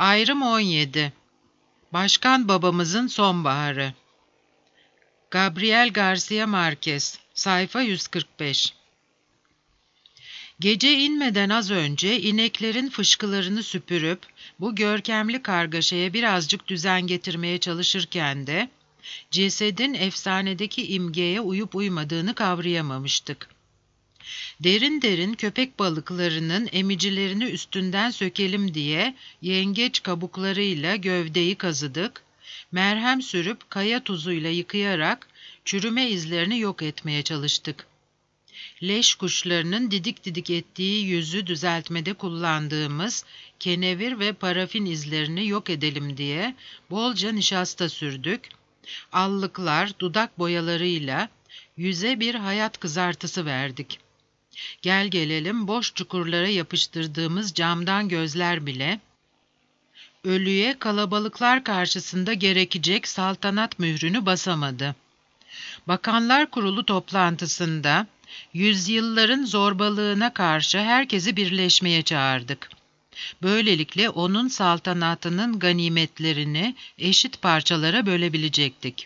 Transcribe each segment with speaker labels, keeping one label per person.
Speaker 1: Ayrım 17. Başkan babamızın sonbaharı. Gabriel García Márquez. Sayfa 145. Gece inmeden az önce ineklerin fışkılarını süpürüp bu görkemli kargaşaya birazcık düzen getirmeye çalışırken de cesedin efsanedeki imgeye uyup uymadığını kavrayamamıştık. Derin derin köpek balıklarının emicilerini üstünden sökelim diye yengeç kabuklarıyla gövdeyi kazıdık, merhem sürüp kaya tuzuyla yıkayarak çürüme izlerini yok etmeye çalıştık. Leş kuşlarının didik didik ettiği yüzü düzeltmede kullandığımız kenevir ve parafin izlerini yok edelim diye bolca nişasta sürdük, allıklar, dudak boyalarıyla yüze bir hayat kızartısı verdik. Gel gelelim boş çukurlara yapıştırdığımız camdan gözler bile, ölüye kalabalıklar karşısında gerekecek saltanat mührünü basamadı. Bakanlar Kurulu toplantısında, yüzyılların zorbalığına karşı herkesi birleşmeye çağırdık. Böylelikle onun saltanatının ganimetlerini eşit parçalara bölebilecektik.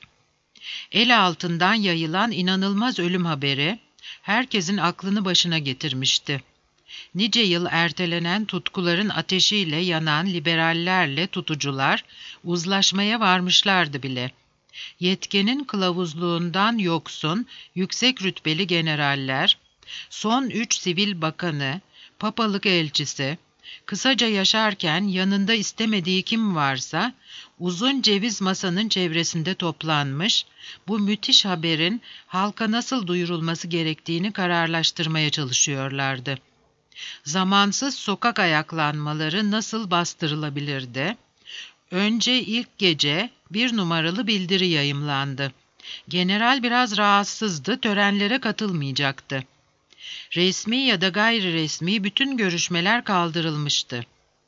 Speaker 1: El altından yayılan inanılmaz ölüm haberi, herkesin aklını başına getirmişti. Nice yıl ertelenen tutkuların ateşiyle yanan liberallerle tutucular uzlaşmaya varmışlardı bile. Yetkenin kılavuzluğundan yoksun yüksek rütbeli generaller, son 3 sivil bakanı, papalık elçisi, kısaca yaşarken yanında istemediği kim varsa, uzun ceviz masanın çevresinde toplanmış, bu müthiş haberin halka nasıl duyurulması gerektiğini kararlaştırmaya çalışıyorlardı. Zamansız sokak ayaklanmaları nasıl bastırılabilirdi? Önce ilk gece 1 numaralı bildiri yayımlandı. General biraz rahatsızdı, törenlere katılmayacaktı. Resmi ya da gayri resmi bütün görüşmeler kaldırılmıştı.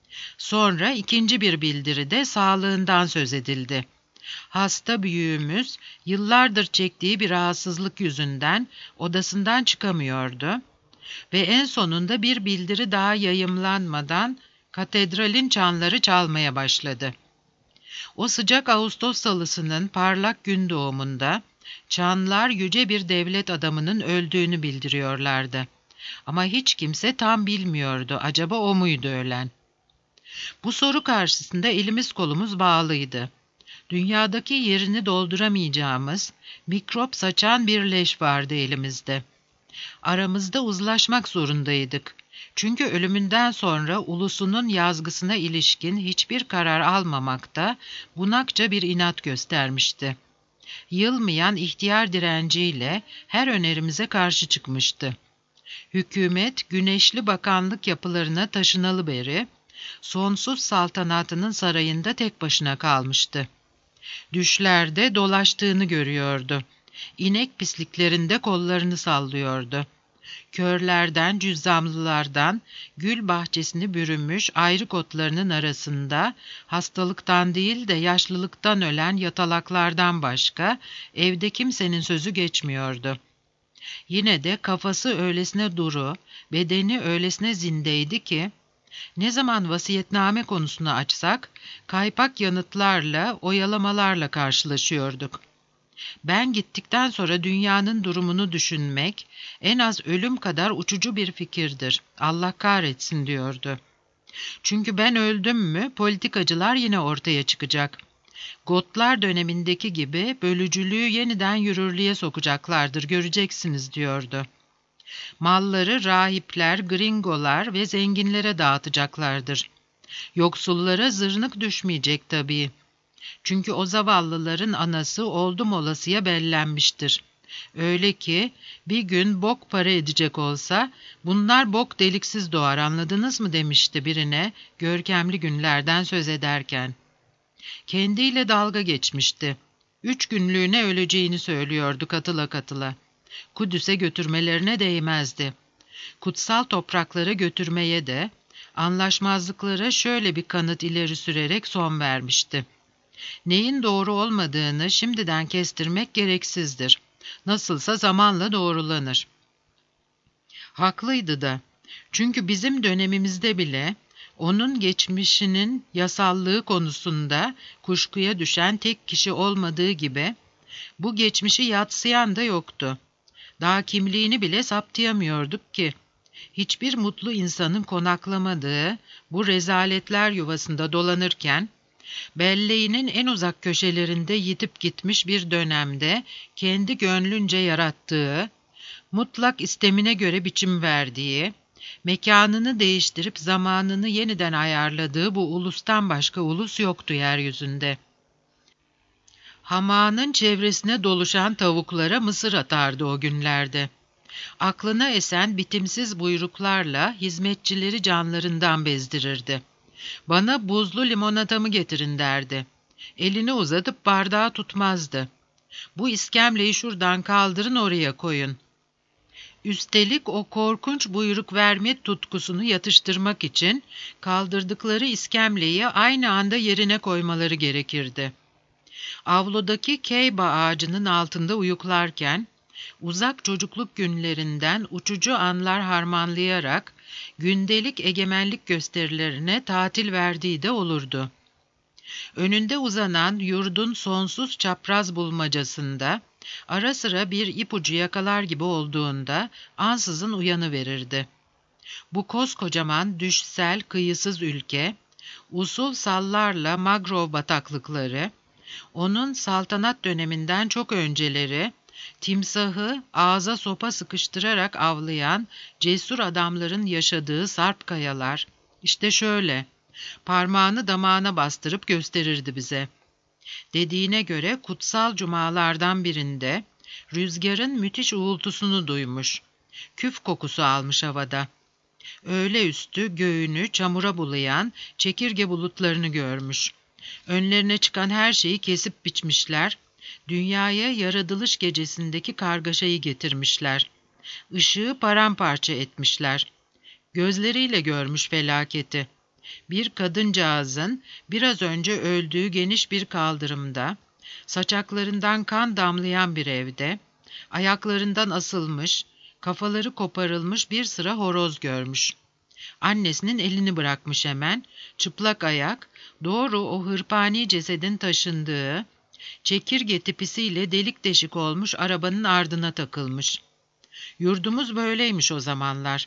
Speaker 1: Sonra ikinci bir bildiride sağlığından söz edildi. Hasta büyüğümüz yıllardır çektiği bir rahatsızlık yüzünden odasından çıkamıyordu ve en sonunda bir bildiri daha yayımlanmadan katedralin çanları çalmaya başladı. O sıcak Ağustos salısının parlak gün doğumunda çanlar yüce bir devlet adamının öldüğünü bildiriyorlardı. Ama hiç kimse tam bilmiyordu, acaba o muydu ölen? Bu soru karşısında elimiz kolumuz bağlıydı. Dünyadaki yerini dolduramayacağımız, mikrop saçan bir leş vardı elimizde. Aramızda uzlaşmak zorundaydık. Çünkü ölümünden sonra ulusunun yazgısına ilişkin hiçbir karar almamakta bunakça bir inat göstermişti. Yılmayan ihtiyar direnciyle her önerimize karşı çıkmıştı. Hükümet güneşli bakanlık yapılarına taşınalı beri, sonsuz saltanatının sarayında tek başına kalmıştı. Düşlerde dolaştığını görüyordu. İnek pisliklerinde kollarını sallıyordu. Körlerden, cüzzamlılardan, gül bahçesini bürümüş ayrık otlarının arasında, hastalıktan değil de yaşlılıktan ölen yatalaklardan başka, evde kimsenin sözü geçmiyordu. Yine de kafası öylesine duru, bedeni öylesine zindeydi ki, ne zaman vasiyetname konusunu açsak, kaypak yanıtlarla, oyalamalarla karşılaşıyorduk. Ben gittikten sonra dünyanın durumunu düşünmek, en az ölüm kadar uçucu bir fikirdir. Allah kahretsin diyordu. Çünkü ben öldüm mü, politikacılar yine ortaya çıkacak. Gotlar dönemindeki gibi bölücülüğü yeniden yürürlüğe sokacaklardır, göreceksiniz diyordu. Malları rahipler, gringolar ve zenginlere dağıtacaklardır. Yoksullara zırnık düşmeyecek tabii. Çünkü o zavallıların anası oldum olasıya bellenmiştir. Öyle ki bir gün bok para edecek olsa, bunlar bok deliksiz doğar, anladınız mı demişti birine görkemli günlerden söz ederken. Kendiyle dalga geçmişti. 3 günlüğüne öleceğini söylüyordu katıla katıla. Kudüs'e götürmelerine değmezdi. Kutsal topraklara götürmeye de, anlaşmazlıklara şöyle bir kanıt ileri sürerek son vermişti. Neyin doğru olmadığını şimdiden kestirmek gereksizdir. Nasılsa zamanla doğrulanır. Haklıydı da. Çünkü bizim dönemimizde bile Onun geçmişinin yasallığı konusunda kuşkuya düşen tek kişi olmadığı gibi, bu geçmişi yadsıyan da yoktu. Daha kimliğini bile saptayamıyorduk ki. Hiçbir mutlu insanın konaklamadığı bu rezaletler yuvasında dolanırken, belleğinin en uzak köşelerinde yitip gitmiş bir dönemde kendi gönlünce yarattığı, mutlak istemine göre biçim verdiği, mekanını değiştirip zamanını yeniden ayarladığı bu ulustan başka ulus yoktu yeryüzünde. Hamağının çevresine doluşan tavuklara mısır atardı o günlerde. Aklına esen bitimsiz buyruklarla hizmetçileri canlarından bezdirirdi. Bana buzlu limonatamı getirin derdi. Elini uzatıp bardağı tutmazdı. Bu iskemleyi şuradan kaldırın oraya koyun. Üstelik o korkunç buyruk verme tutkusunu yatıştırmak için kaldırdıkları iskemleyi aynı anda yerine koymaları gerekirdi. Avludaki keyba ağacının altında uyuklarken, uzak çocukluk günlerinden uçucu anlar harmanlayarak gündelik egemenlik gösterilerine tatil verdiği de olurdu. Önünde uzanan yurdun sonsuz çapraz bulmacasında ara sıra bir ipucu yakalar gibi olduğunda ansızın uyanıverirdi. Bu koskocaman düşsel kıyısız ülke, usul sallarla Magrov bataklıkları, onun saltanat döneminden çok önceleri, timsahı ağza sopa sıkıştırarak avlayan cesur adamların yaşadığı sarp kayalar, işte şöyle, parmağını damağına bastırıp gösterirdi bize. Dediğine göre kutsal cumalardan birinde rüzgarın müthiş uğultusunu duymuş. Küf kokusu almış havada. Öğle üstü göğünü çamura bulayan çekirge bulutlarını görmüş. Önlerine çıkan her şeyi kesip biçmişler, dünyaya yaratılış gecesindeki kargaşayı getirmişler. Işığı paramparça etmişler. Gözleriyle görmüş felaketi. Bir kadıncağızın biraz önce öldüğü geniş bir kaldırımda, saçaklarından kan damlayan bir evde, ayaklarından asılmış, kafaları koparılmış bir sıra horoz görmüş. Annesinin elini bırakmış hemen, çıplak ayak, doğru o hırpani cesedin taşındığı, çekirge tipisiyle delik deşik olmuş arabanın ardına takılmış. Yurdumuz böyleymiş o zamanlar.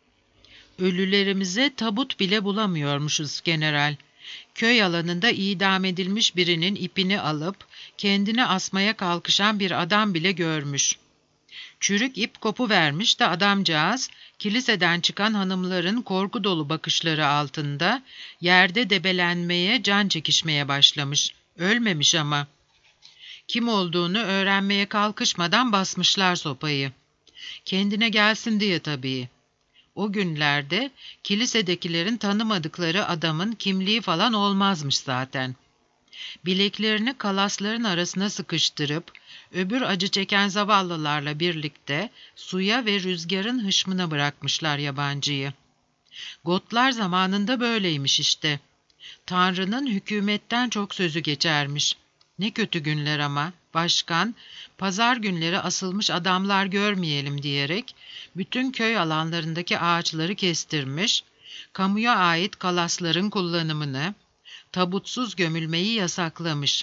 Speaker 1: Ölülerimize tabut bile bulamıyormuşuz general. Köy alanında idam edilmiş birinin ipini alıp kendini asmaya kalkışan bir adam bile görmüş. Çürük ip kopuvermiş de adamcağız, kiliseden çıkan hanımların korku dolu bakışları altında yerde debelenmeye, can çekişmeye başlamış. Ölmemiş ama. Kim olduğunu öğrenmeye kalkışmadan basmışlar sopayı. Kendine gelsin diye tabii. O günlerde kilisedekilerin tanımadıkları adamın kimliği falan olmazmış zaten. Bileklerini kalasların arasına sıkıştırıp, öbür acı çeken zavallılarla birlikte suya ve rüzgarın hışmına bırakmışlar yabancıyı. Gotlar zamanında böyleymiş işte. Tanrı'nın hükümetten çok sözü geçermiş. Ne kötü günler ama, başkan, pazar günleri asılmış adamlar görmeyelim diyerek, bütün köy alanlarındaki ağaçları kestirmiş, kamuya ait kalasların kullanımını, tabutsuz gömülmeyi yasaklamış.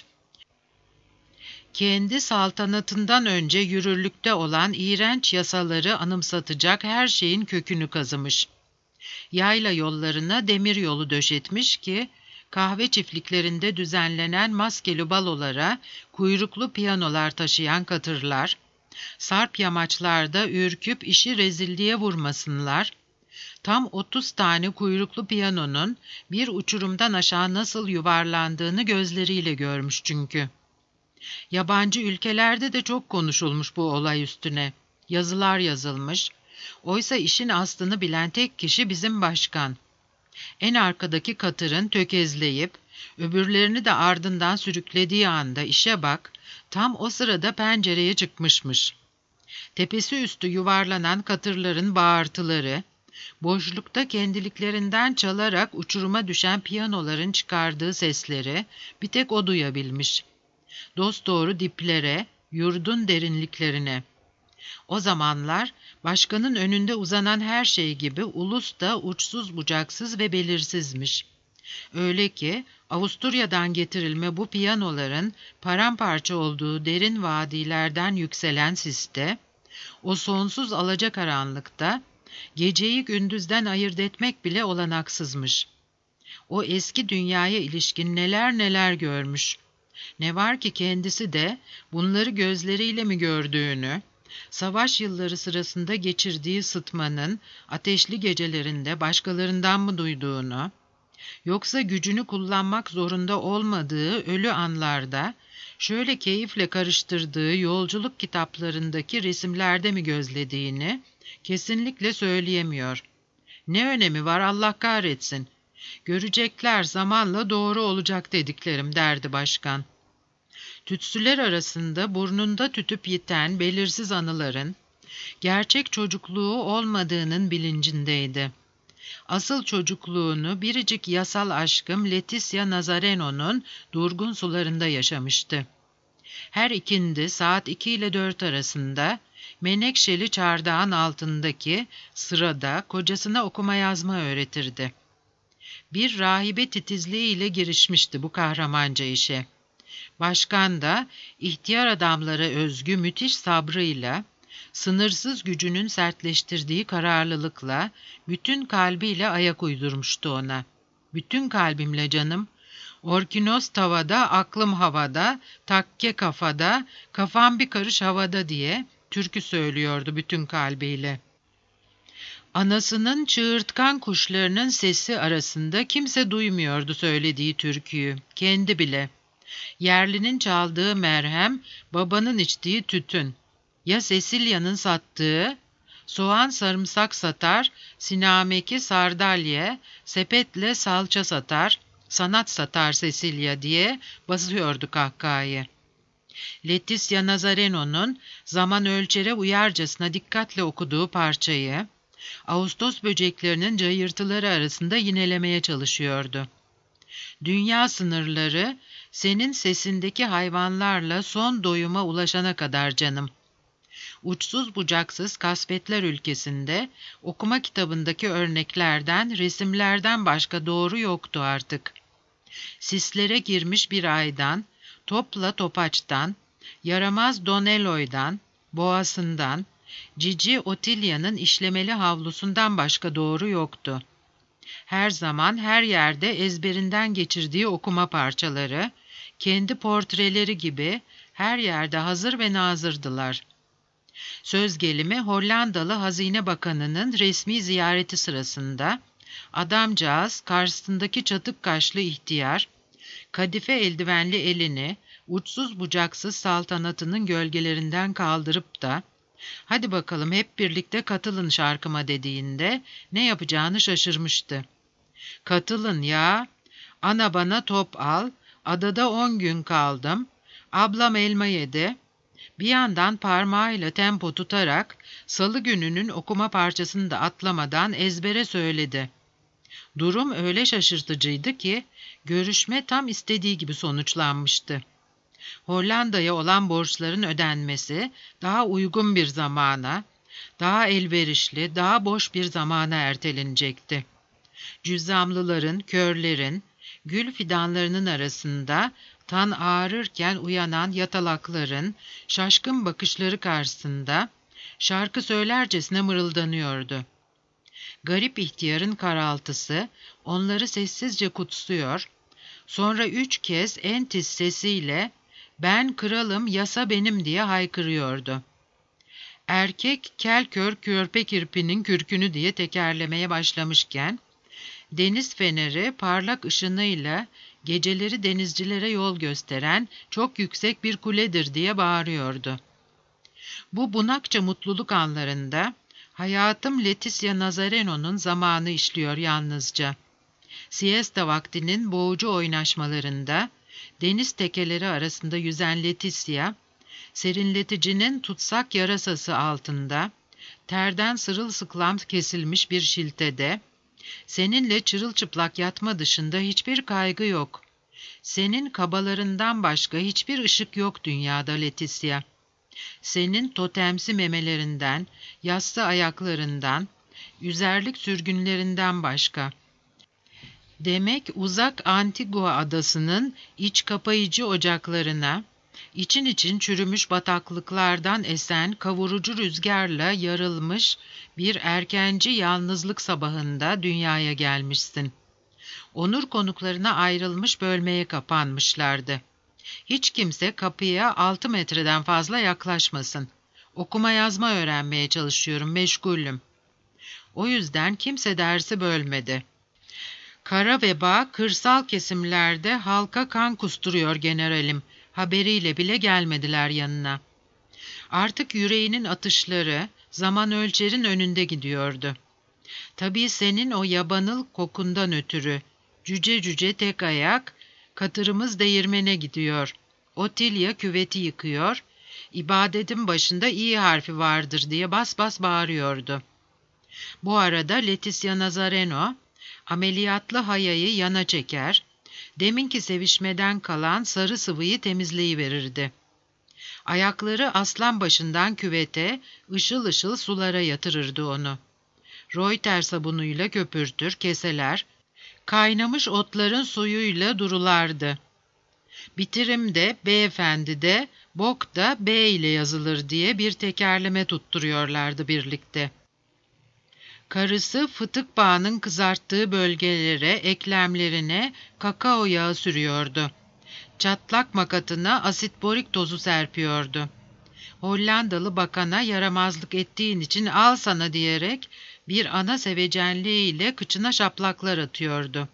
Speaker 1: Kendi saltanatından önce yürürlükte olan iğrenç yasaları anımsatacak her şeyin kökünü kazımış. Yayla yollarına demir yolu döşetmiş ki, kahve çiftliklerinde düzenlenen maskeli balolara kuyruklu piyanolar taşıyan katırlar, sarp yamaçlarda ürküp işi rezilliğe vurmasınlar, tam 30 tane kuyruklu piyanonun bir uçurumdan aşağı nasıl yuvarlandığını gözleriyle görmüş çünkü. Yabancı ülkelerde de çok konuşulmuş bu olay üstüne. Yazılar yazılmış. Oysa işin aslını bilen tek kişi bizim başkan. En arkadaki katırın tökezleyip, öbürlerini de ardından sürüklediği anda işe bak, tam o sırada pencereye çıkmışmış. Tepesi üstü yuvarlanan katırların bağırtıları, boşlukta kendiliklerinden çalarak uçuruma düşen piyanoların çıkardığı sesleri bir tek o duyabilmiş. Dosdoğru diplere, yurdun derinliklerine. O zamanlar Başkanın önünde uzanan her şey gibi ulus da uçsuz bucaksız ve belirsizmiş. Öyle ki Avusturya'dan getirilme bu piyanoların paramparça olduğu derin vadilerden yükselen siste, o sonsuz alacakaranlıkta geceyi gündüzden ayırt etmek bile olanaksızmış. O eski dünyaya ilişkin neler neler görmüş. Ne var ki kendisi de bunları gözleriyle mi gördüğünü, savaş yılları sırasında geçirdiği sıtmanın ateşli gecelerinde başkalarından mı duyduğunu, yoksa gücünü kullanmak zorunda olmadığı ölü anlarda şöyle keyifle karıştırdığı yolculuk kitaplarındaki resimlerde mi gözlediğini kesinlikle söyleyemiyor. Ne önemi var Allah kahretsin. Görecekler zamanla doğru olacak dediklerim derdi başkan. Tütsüler arasında burnunda tütüp yiten belirsiz anıların gerçek çocukluğu olmadığının bilincindeydi. Asıl çocukluğunu biricik yasal aşkım Leticia Nazareno'nun durgun sularında yaşamıştı. Her ikindi saat 2 ile 4 arasında menekşeli çardağın altındaki sırada kocasına okuma yazma öğretirdi. Bir rahibe titizliğiyle girişmişti bu kahramanca işe. Başkan da ihtiyar adamlara özgü müthiş sabrıyla, sınırsız gücünün sertleştirdiği kararlılıkla, bütün kalbiyle ayak uydurmuştu ona. Bütün kalbimle canım, orkinos tavada, aklım havada, takke kafada, kafam bir karış havada diye türkü söylüyordu bütün kalbiyle. Anasının çığırtkan kuşlarının sesi arasında kimse duymuyordu söylediği türküyü, kendi bile. Yerlinin çaldığı merhem, babanın içtiği tütün. Ya Cecilia'nın sattığı, soğan sarımsak satar, sinameki sardalye, sepetle salça satar, sanat satar Cecilia diye basıyordu kahkahayı. Leticia Nazareno'nun zaman ölçere uyarcasına dikkatle okuduğu parçayı, Ağustos böceklerinin cayırtıları arasında yinelemeye çalışıyordu. Dünya sınırları senin sesindeki hayvanlarla son doyuma ulaşana kadar canım. Uçsuz bucaksız kasvetler ülkesinde okuma kitabındaki örneklerden, resimlerden başka doğru yoktu artık. Sislere girmiş bir aydan, topla topaçtan, yaramaz Don Eloy'dan, boğasından, cici Otilia'nın işlemeli havlusundan başka doğru yoktu. Her zaman her yerde ezberinden geçirdiği okuma parçaları, kendi portreleri gibi her yerde hazır ve nazırdılar. Söz gelimi Hollandalı Hazine Bakanı'nın resmi ziyareti sırasında, adamcağız karşısındaki çatık kaşlı ihtiyar, kadife eldivenli elini uçsuz bucaksız saltanatının gölgelerinden kaldırıp da, "Hadi bakalım hep birlikte katılın şarkıma" dediğinde ne yapacağını şaşırmıştı. "Katılın ya, ana bana top al, adada 10 gün kaldım, ablam elma yedi." Bir yandan parmağıyla tempo tutarak salı gününün okuma parçasını da atlamadan ezbere söyledi. Durum öyle şaşırtıcıydı ki görüşme tam istediği gibi sonuçlanmıştı. Hollanda'ya olan borçların ödenmesi daha uygun bir zamana, daha elverişli, daha boş bir zamana ertelenecekti. Cüzzamlıların, körlerin, gül fidanlarının arasında tan ağrırken uyanan yatalakların şaşkın bakışları karşısında şarkı söylercesine mırıldanıyordu. Garip ihtiyarın karaltısı onları sessizce kutsuyor, sonra 3 kez en tiz sesiyle "Ben kralım, yasa benim" diye haykırıyordu. Erkek kel kör körpe kirpinin kürkünü diye tekerlemeye başlamışken, deniz feneri parlak ışınıyla geceleri denizcilere yol gösteren çok yüksek bir kuledir diye bağırıyordu. Bu bunakça mutluluk anlarında hayatım Leticia Nazareno'nun zamanı işliyor yalnızca. Siesta vaktinin boğucu oynaşmalarında deniz tekeleri arasında yüzen Leticia, serinleticinin tutsak yarasası altında, terden sırılsıklam kesilmiş bir şiltede, seninle çırılçıplak yatma dışında hiçbir kaygı yok. Senin kabalarından başka hiçbir ışık yok dünyada Leticia. Senin totemsi memelerinden, yassı ayaklarından, üzerlik sürgünlerinden başka. Demek uzak Antigua adasının iç kapayıcı ocaklarına, için için çürümüş bataklıklardan esen kavurucu rüzgarla yarılmış bir erkenci yalnızlık sabahında dünyaya gelmişsin. Onur konuklarına ayrılmış bölmeye kapanmışlardı. Hiç kimse kapıya 6 metreden fazla yaklaşmasın. Okuma yazma öğrenmeye çalışıyorum, meşgulüm. O yüzden kimse dersi bölmedi. Kara veba kırsal kesimlerde halka kan kusturuyor generalim. Haberiyle bile gelmediler yanına. Artık yüreğinin atışları zaman ölçerin önünde gidiyordu. Tabii senin o yabanıl kokundan ötürü. Cüce cüce tek ayak, katırımız değirmene gidiyor. Otilya küveti yıkıyor, ibadetin başında İ harfi vardır diye bas bas bağırıyordu. Bu arada Leticia Nazareno, ameliyatlı hayayı yana çeker, deminki sevişmeden kalan sarı sıvıyı temizleyiverirdi. Ayakları aslan başından küvete, ışıl ışıl sulara yatırırdı onu. Reuter sabunuyla köpürtür, keseler, kaynamış otların suyuyla durulardı. Bitirimde, beyefendi de, bok da B ile yazılır diye bir tekerleme tutturuyorlardı birlikte. Karısı fıtık bağının kızarttığı bölgelere, eklemlerine kakao yağı sürüyordu. Çatlak makatına asitborik tozu serpiyordu. Hollandalı bakana yaramazlık ettiğin için al sana diyerek bir ana sevecenliğiyle kıçına şaplaklar atıyordu.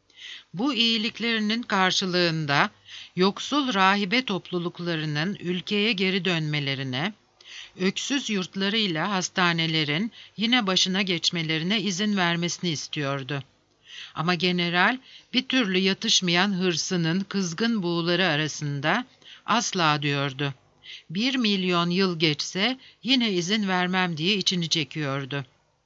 Speaker 1: Bu iyiliklerinin karşılığında yoksul rahibe topluluklarının ülkeye geri dönmelerine, öksüz yurtlarıyla hastanelerin yine başına geçmelerine izin vermesini istiyordu. Ama general bir türlü yatışmayan hırsının kızgın buğuları arasında asla diyordu. 1 milyon yıl geçse yine izin vermem diye içini çekiyordu.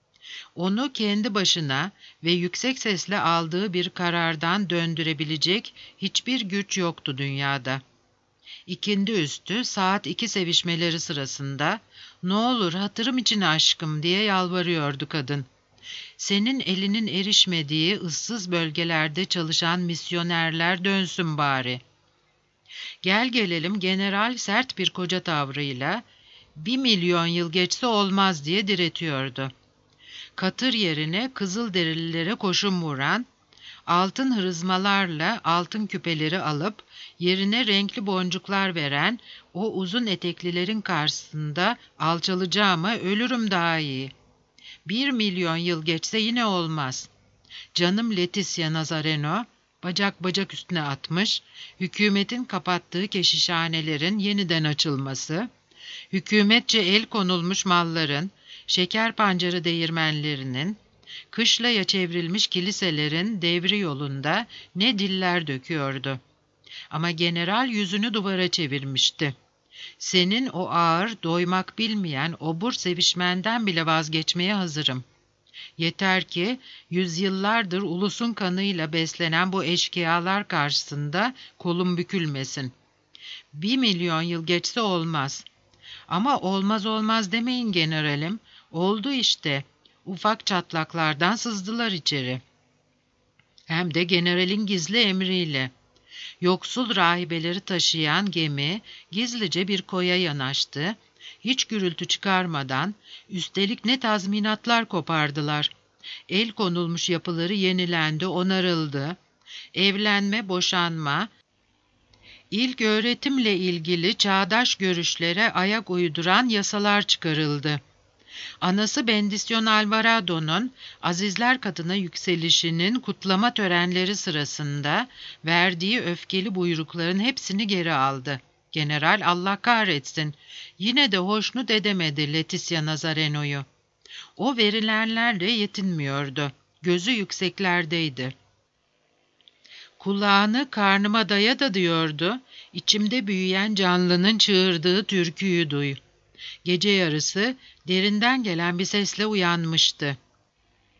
Speaker 1: Onu kendi başına ve yüksek sesle aldığı bir karardan döndürebilecek hiçbir güç yoktu dünyada. İkindi üstü saat 2 sevişmeleri sırasında "Ne olur hatırım için aşkım" diye yalvarıyordu kadın. Senin elinin erişmediği ıssız bölgelerde çalışan misyonerler dönsün bari. Gel gelelim general sert bir koca tavrıyla 1 milyon yıl geçse olmaz diye diretiyordu. Katır yerine Kızılderililere koşum vuran, altın hırızmalarla altın küpeleri alıp yerine renkli boncuklar veren o uzun eteklilerin karşısında alçalacağıma ölürüm daha iyi. 1 milyon yıl geçse yine olmaz. Canım Leticia Nazareno, bacak bacak üstüne atmış, hükümetin kapattığı keşişhanelerin yeniden açılması, hükümetçe el konulmuş malların, şeker pancarı değirmenlerinin, kışlaya çevrilmiş kiliselerin devri yolunda ne diller döküyordu. Ama general yüzünü duvara çevirmişti. Senin o ağır, doymak bilmeyen obur sevişmenden bile vazgeçmeye hazırım. Yeter ki yüzyıllardır ulusun kanıyla beslenen bu eşkıyalar karşısında kolum bükülmesin. 1 milyon yıl geçse olmaz. Ama olmaz olmaz demeyin generalim. Oldu işte. Ufak çatlaklardan sızdılar içeri. Hem de generalin gizli emriyle. Yoksul rahibeleri taşıyan gemi gizlice bir koya yanaştı. Hiç gürültü çıkarmadan, üstelik ne tazminatlar kopardılar. El konulmuş yapıları yenilendi, onarıldı. Evlenme, boşanma, ilk öğretimle ilgili çağdaş görüşlere ayak uyduran yasalar çıkarıldı. Anası Bendisyon Alvarado'nun Azizler Katına yükselişinin kutlama törenleri sırasında verdiği öfkeli buyrukların hepsini geri aldı. General Allah kahretsin, yine de hoşnut edemedi Leticia Nazareno'yu. O verilenlerle yetinmiyordu. Gözü yükseklerdeydi. Kulağını karnıma daya da diyordu, içimde büyüyen canlının çığırdığı türküyü duy. Gece yarısı derinden gelen bir sesle uyanmıştı.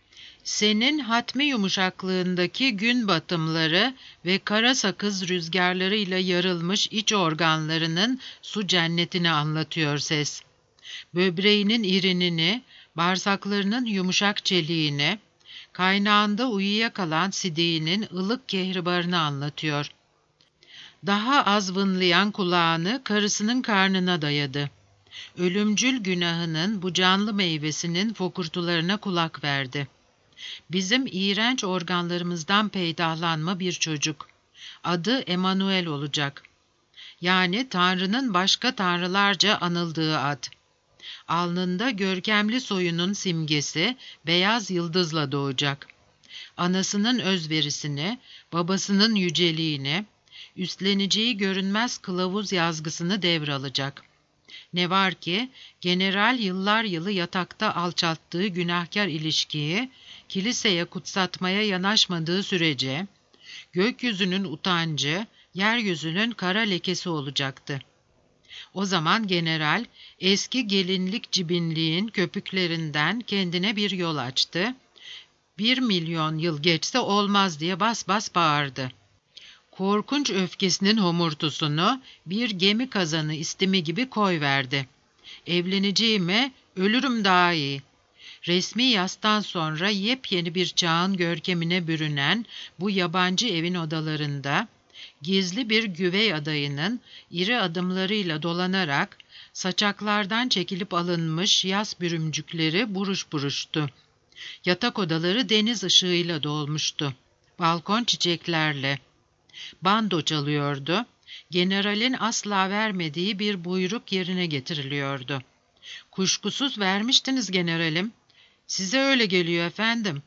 Speaker 1: Senin hatmi yumuşaklığındaki gün batımları ve kara sakız rüzgarlarıyla yarılmış iç organlarının su cennetini anlatıyor ses. Böbreğinin irinini, bağırsaklarının yumuşak çeliğini, kaynağında uyuyakalan sidiğinin ılık kehribarını anlatıyor. Daha az vınlayan kulağını karısının karnına dayadı. Ölümcül günahının bu canlı meyvesinin fokurtularına kulak verdi. Bizim iğrenç organlarımızdan peydahlanma bir çocuk. Adı Emanuel olacak. Yani Tanrı'nın başka tanrılarca anıldığı ad. Alnında görkemli soyunun simgesi beyaz yıldızla doğacak. Anasının özverisini, babasının yüceliğini, üstleneceği görünmez kılavuz yazgısını devralacak. Ne var ki, general yıllar yılı yatakta alçalttığı günahkar ilişkiyi, kiliseye kutsatmaya yanaşmadığı sürece, gökyüzünün utancı, yeryüzünün kara lekesi olacaktı. O zaman general, eski gelinlik cibinliğin köpüklerinden kendine bir yol açtı. 1.000.000 yıl geçse olmaz diye bas bas bağırdı. Korkunç öfkesinin homurtusunu bir gemi kazanı istimi gibi koyverdi. Evleneceğime ölürüm daha iyi. Resmi yastan sonra yepyeni bir çağın görkemine bürünen bu yabancı evin odalarında, gizli bir güvey adayının iri adımlarıyla dolanarak saçaklardan çekilip alınmış yas bürümcükleri buruş buruştu. Yatak odaları deniz ışığıyla dolmuştu. Balkon çiçeklerle. Bando çalıyordu. Generalin asla vermediği bir buyruk yerine getiriliyordu. Kuşkusuz vermiştiniz generalim. Size öyle geliyor efendim.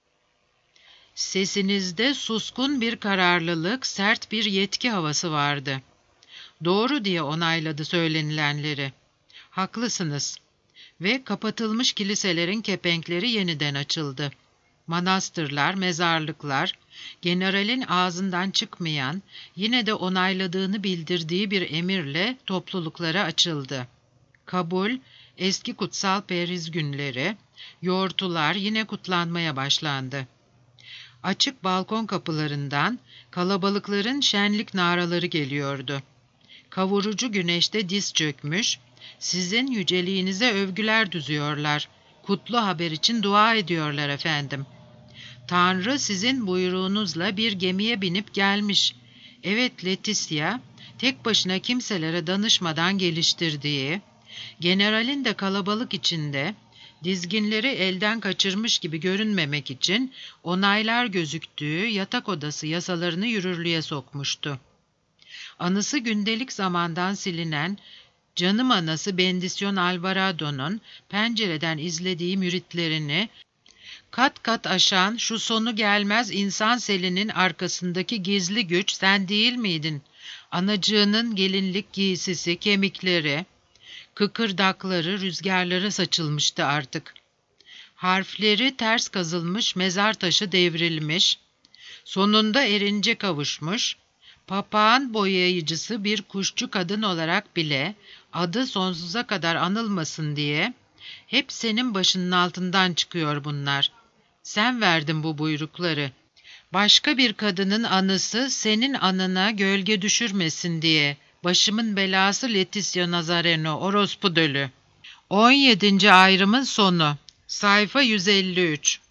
Speaker 1: Sesinizde suskun bir kararlılık, sert bir yetki havası vardı. Doğru diye onayladı söylenilenleri. Haklısınız. Ve kapatılmış kiliselerin kepenkleri yeniden açıldı. Manastırlar, mezarlıklar, generalin ağzından çıkmayan, yine de onayladığını bildirdiği bir emirle topluluklara açıldı. Kabul, eski kutsal periz günleri, yoğurtular yine kutlanmaya başlandı. Açık balkon kapılarından kalabalıkların şenlik naraları geliyordu. Kavurucu güneşte diz çökmüş, sizin yüceliğinize övgüler düzüyorlar, kutlu haber için dua ediyorlar efendim. Tanrı sizin buyruğunuzla bir gemiye binip gelmiş. Evet Leticia, tek başına kimselere danışmadan geliştirdiği, generalin de kalabalık içinde, dizginleri elden kaçırmış gibi görünmemek için onaylar gözüktüğü yatak odası yasalarını yürürlüğe sokmuştu. Anısı gündelik zamandan silinen, canım anası Bendisyon Alvarado'nun pencereden izlediği müritlerini, kat kat aşan şu sonu gelmez insan selinin arkasındaki gizli güç sen değil miydin? Anacığının gelinlik giysisi, kemikleri, kıkırdakları rüzgarlara saçılmıştı artık. Harfleri ters kazılmış, mezar taşı devrilmiş, sonunda erince kavuşmuş, papağan boyayıcısı bir kuşçu kadın olarak bile adı sonsuza kadar anılmasın diye hep senin başının altından çıkıyor bunlar. Sen verdin bu buyrukları. Başka bir kadının anısı senin anına gölge düşürmesin diye. Başımın belası Leticia Nazareno, orospu dölü. 17. ayrımın sonu. Sayfa 153.